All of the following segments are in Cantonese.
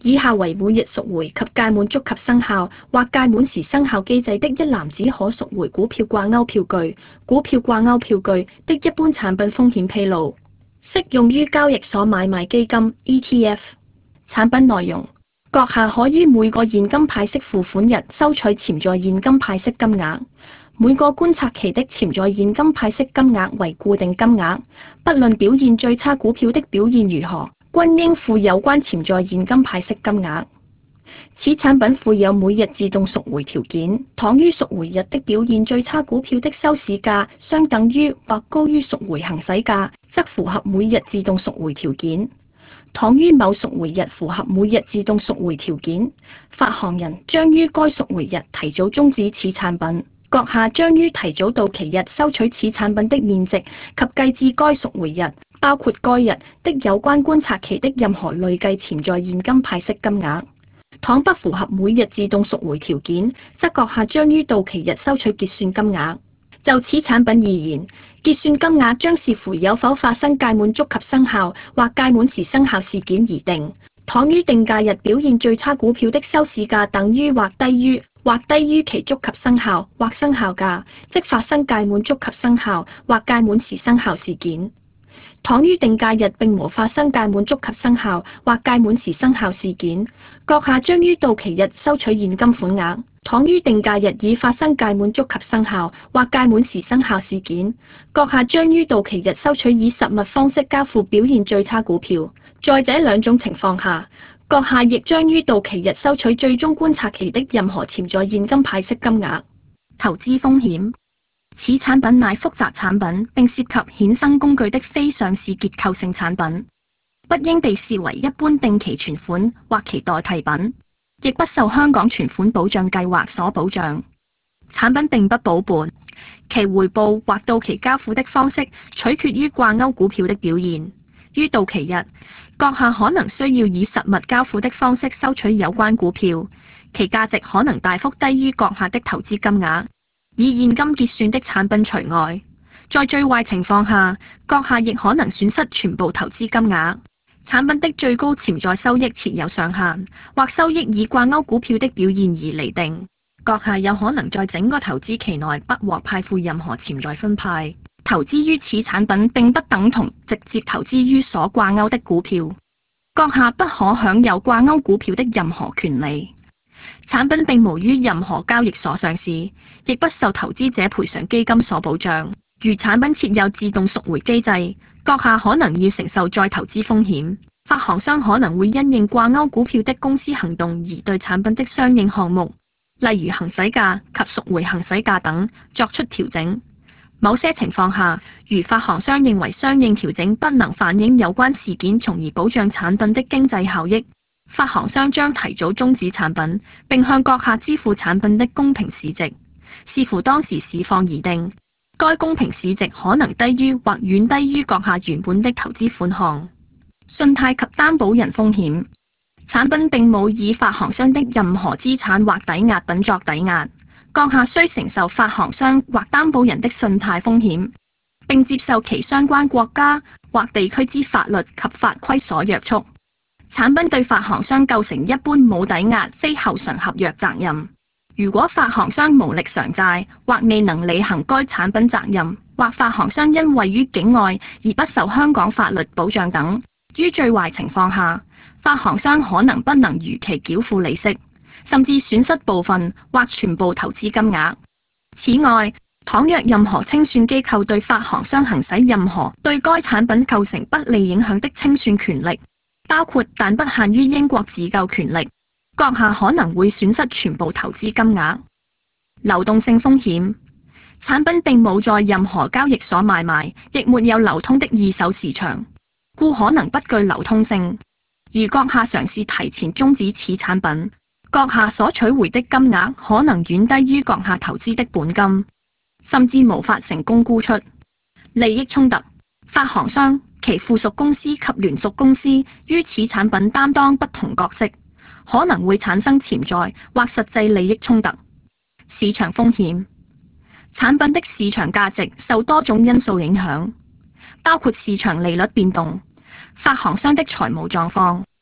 以下為每日贖回及屆滿足及生效或屆滿時生效機制的一籃子可贖回股票掛鈎票據、股票掛鈎票據的一般產品風險披露，適用於交易所買賣基金 ETF。產品內容：閣下可於每個現金派息付款日收取潛在現金派息金額，每個觀察期的潛在現金派息金額為固定金額，不論表現最差股票的表現如何，均應付有關潛在現金派息金額。此產品附有每日自動贖回條件，倘於贖回日的表現最差股票的收市價相等於或高於贖回行使價，則符合每日自動贖回條件。倘於某贖回日符合每日自動贖回條件，發行人將於該贖回日提早終止此產品。閣下將於提早到期日收取此產品的面值及計至該贖回日，包括該日的有關觀察期的任何累計潛在現金派息金額。倘不符合每日自動贖回條件，則閣下將於到期日收取結算金額。就此產品而言，結算金額將視乎有否發生屆滿足及生效或屆滿時生效事件而定。倘於定價日表現最差股票的收市價等於或低於其觸及生效或生效價，即發生屆滿足及生效或屆滿時生效事件。倘於定價日並無發生屆滿足及生效或屆滿時生效事件，閣下將於到期日收取現金款額。倘於定價日已發生屆滿足及生效或屆滿時生效事件，閣下將於到期日收取以實物方式交付表現最差股票。在這兩種情況下，閣下亦將於到期日收取最終觀察期的任何潛在現金派息金額。投資風險：此產品乃複雜產品，並涉及衍生工具的非上市結構性產品，不應被視為一般定期存款或其代替品，亦不受香港存款保障計劃所保障。產品並不保本，其回報或到期交付的方式取決於掛鈎股票的表現。於到期日，閣下可能需要以實物交付的方式收取有關股票，其價值可能大幅低於閣下的投資金額。以現金結算的產品除外，在最壞情況下，閣下亦可能損失全部投資金額。產品的最高潛在收益設有上限，或收益以掛鈎股票的表現而釐定。閣下有可能在整個投資期內不獲派付任何潛在分派。投資於此產品並不等同直接投資於所掛鈎的股票。閣下不可享有掛鈎股票的任何權利。產品並無於任何交易所上市，亦不受投資者賠償基金所保障。如產品設有自動贖回機制，閣下可能要承受再投資風險。發行商可能會因應掛鈎股票的公司行動而對產品的相應項目，例如行使價及贖回行使價等作出調整。某些情況下，如發行商認為相應調整不能反映有關事件，從而保障產品的經濟效益，發行商將提早終止產品，並向閣下支付產品的公平市值，視乎當時市況而定。該公平市值可能低於或遠低於閣下原本的投資款項。信貸及擔保人風險：產品並冇以發行商的任何資產或抵押品作抵押，閣下需承受發行商或擔保人的信貸風險，並接受其相關國家或地區之法律及法規所約束。產品對發行商構成一般冇抵押非後償合約責任。如果發行商無力償債或未能履行該產品責任，或發行商因位於境外而不受香港法律保障等，於最壞情況下，發行商可能不能如期繳付利息，甚至損失部分或全部投資金額。此外，倘若任何清算機構對發行商行使任何對該產品構成不利影響的清算權力，包括但不限於英國自救權力，閣下可能會損失全部投資金額。流動性風險：產品並冇在任何交易所買賣，亦沒有流通的二手市場，故可能不具流通性。如閣下嘗試提前終止此產品，閣下所取回的金額可能遠低於閣下投資的本金，甚至無法成功沽出。利益衝突：發行商、其附屬公司及聯屬公司於此產品擔當不同角色，可能會產生潛在或實際利益衝突。市場風險：產品的市場價值受多種因素影響，包括市場利率變動、發行商的財務狀況、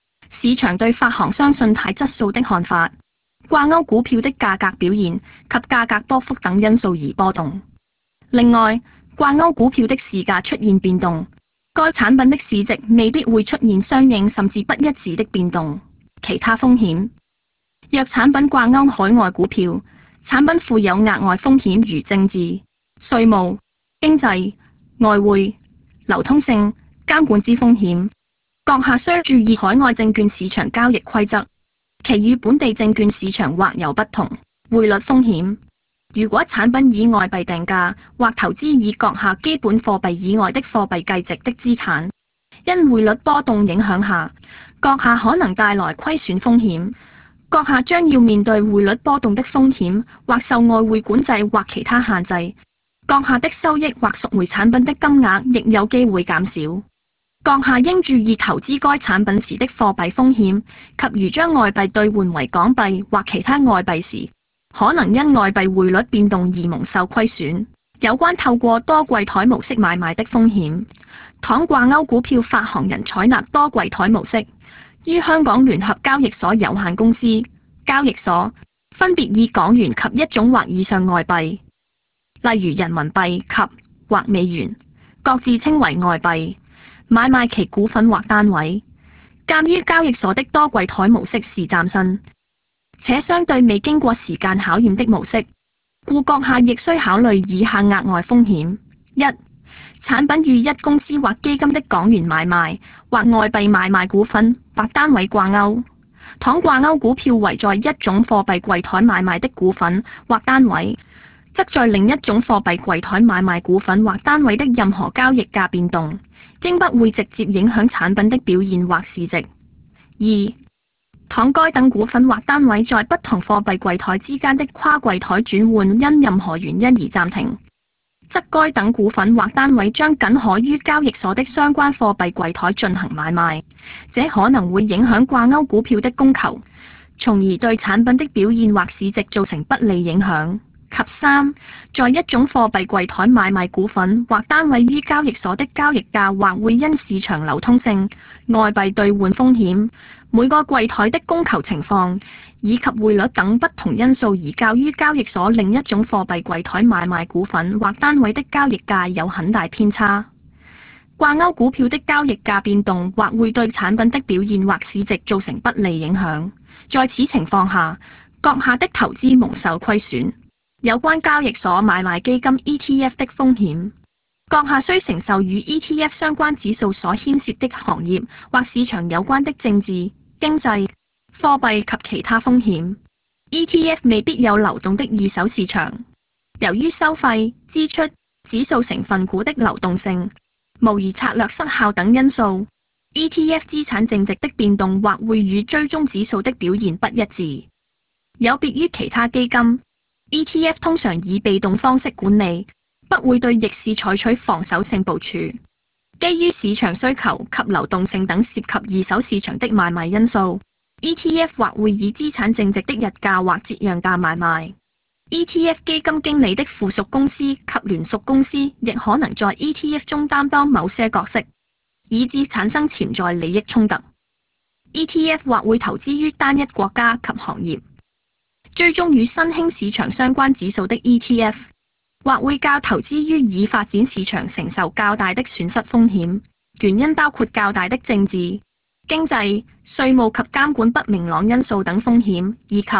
市場對發行商信貸質素的看法、掛鈎股票的價格表現及價格波幅等因素而波動。另外，掛鈎股票的市價出現變動，該產品的市值未必會出現相應甚至不一致的變動。其他風險，若產品掛鈎海外股票，產品附有額外風險如政治、稅務、經濟、外匯、流通性、監管之風險。閣下需注意海外證券市場交易規則，其與本地證券市場或有不同。匯率風險，如果產品以外幣定價或投資以閣下基本貨幣以外的貨幣計值的資產，因匯率波動影響下，閣下可能帶來虧損風險。閣下將要面對匯率波動的風險，或受外匯管制或其他限制。閣下的收益或贖回產品的金額亦有機會減少。閣下應注意投資該產品時的貨幣風險，及如將外幣兌換為港幣或其他外幣時，可能因外幣匯率變動而蒙受虧損。有關透過多櫃台模式買賣的風險，倘掛鈎股票發行人採納多櫃台模式，於香港聯合交易所有限公司交易所分別以港元及一種或以上外幣，例如人民幣及或美元，各自稱為外幣，買賣其股份或單位。鑑於交易所的多櫃台模式是嶄新且相對未經過時間考驗的模式，故閣下亦需考慮以下額外風險：一、產品與一公司或基金的港元買賣或外幣買賣股份或單位掛鈎，倘掛鈎股票為在一種貨幣櫃台買賣的股份或單位，則在另一種貨幣櫃台買賣股份或單位的任何交易價變動，應不會直接影響產品的表現或市值。二、倘該等股份或單位在不同貨幣櫃台之間的跨櫃台轉換因任何原因而暫停，則該等股份或單位將僅可於交易所的相關貨幣櫃台進行買賣，這可能會影響掛鈎股票的供求，從而對產品的表現或市值造成不利影響。及三，在一種貨幣櫃台買賣股份或單位於交易所的交易價或會因市場流通性、外幣兌換風險、每個櫃台的供求情況以及匯率等不同因素而較於交易所另一種貨幣櫃台買賣股份或單位的交易價有很大偏差。掛鈎股票的交易價變動或會對產品的表現或市值造成不利影響，在此情況下，閣下的投資蒙受虧損。有關交易所買賣基金 ETF 的風險，閣下需承受與 ETF 相關指數所牽涉的行業或市場有關的政治、經濟、貨幣及其他風險。ETF 未必有流動的二手市場，由於收費、支出、指數成分股的流動性、模擬策略失效等因素， ETF 資產淨值的變動或會與追蹤指數的表現不一致。有別於其他基金，ETF 通常以被動方式管理，不會對逆市採取防守性部署。基於市場需求及流動性等涉及二手市場的買賣因素， ETF 或會以資產淨值的日價或折讓價買賣。ETF 基金經理的附屬公司及聯屬公司亦可能在 ETF 中擔當某些角色，以致產生潛在利益衝突。ETF 或會投資於單一國家及行業，追蹤與新興市場相關指數的 ETF， 或會較投資於已發展市場承受較大的損失風險，原因包括較大的政治、經濟、稅務及監管不明朗因素等風險，以及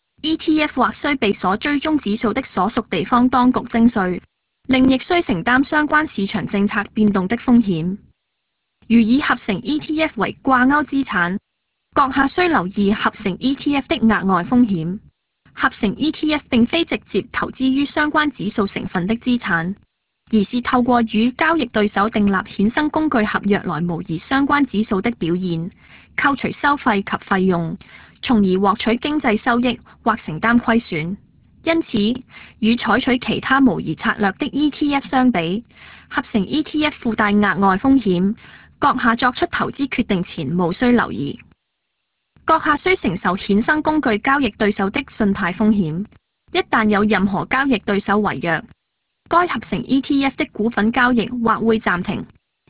ETF 或須被所追蹤指數的所屬地方當局徵稅，另亦須承擔相關市場政策變動的風險。如以合成 ETF 為掛鈎資產，閣下需留意合成 ETF 的額外風險。合成 ETF 並非直接投資於相關指數成分的資產，而是透過與交易對手訂立衍生工具合約來模擬相關指數的表現，扣除收費及費用，從而獲取經濟收益或承擔虧損。因此，與採取其他模擬策略的 ETF 相比，合成 ETF 附帶額外風險，閣下作出投資決定前務須留意。閣下需承受衍生工具交易對手的信貸風險，一旦有任何交易對手違約，該合成 ETF 的股份交易或會暫停，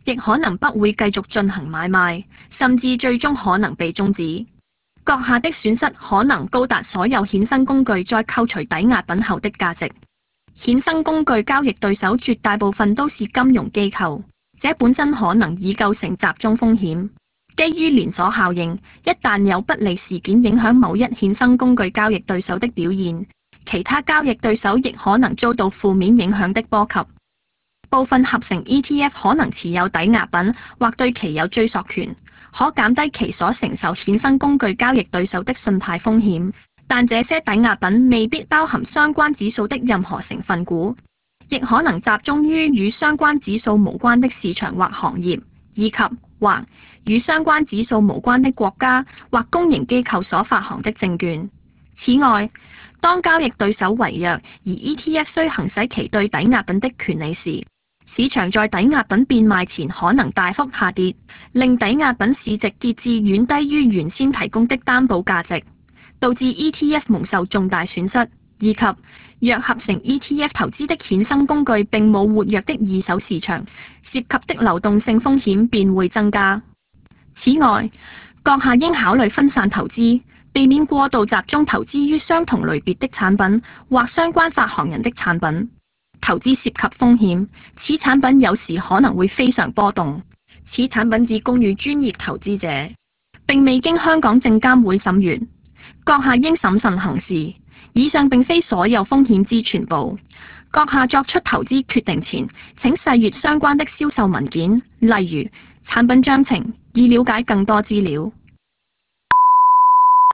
亦可能不會繼續進行買賣，甚至最終可能被終止。閣下的損失可能高達所有衍生工具再扣除抵押品後的價值。衍生工具交易對手絕大部分都是金融機構，這本身可能已構成集中風險。基於連鎖效應，一旦有不利事件影響某一衍生工具交易對手的表現，其他交易對手亦可能遭到負面影響的波及。部分合成 ETF 可能持有抵押品或對其有追溯權，可減低其所承受衍生工具交易對手的信貸風險。但這些抵押品未必包含相關指數的任何成分股，亦可能集中於與相關指數無關的市場或行業，以及或與相關指數無關的國家或公營機構所發行的證券。此外，當交易對手違約而 ETF 需行使其對抵押品的權利時，市場在抵押品變賣前可能大幅下跌，令抵押品市值跌至遠低於原先提供的擔保價值，導致 ETF 蒙受重大損失，以及若合成 ETF 投資的衍生工具並冇活躍的二手市場，涉及的流動性風險便會增加。此外，閣下應考慮分散投資，避免過度集中投資於相同類別的產品或相關發行人的產品。投資涉及風險，此產品有時可能會非常波動。此產品只供予專業投資者，並未經香港證監會審閱。閣下應審慎行事。以上並非所有風險之全部。閣下作出投資決定前，請細閱相關的銷售文件，例如產品章程，以了解更多資料。